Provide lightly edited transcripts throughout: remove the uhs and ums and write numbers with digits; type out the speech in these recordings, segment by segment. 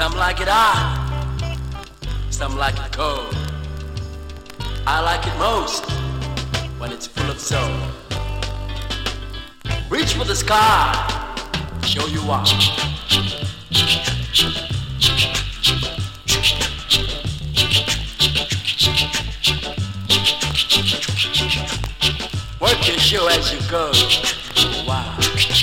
Some like it hot, some like it cold. I like it most when it's full of soul. Reach for the sky, show you why. Work your show as you go. Wow.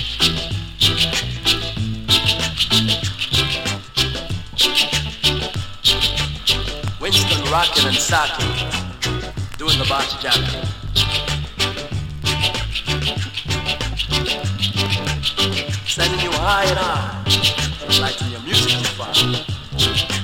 Winston rockin' and sockin', doing the box jockey. Sending you high and high, lighting your music to fire.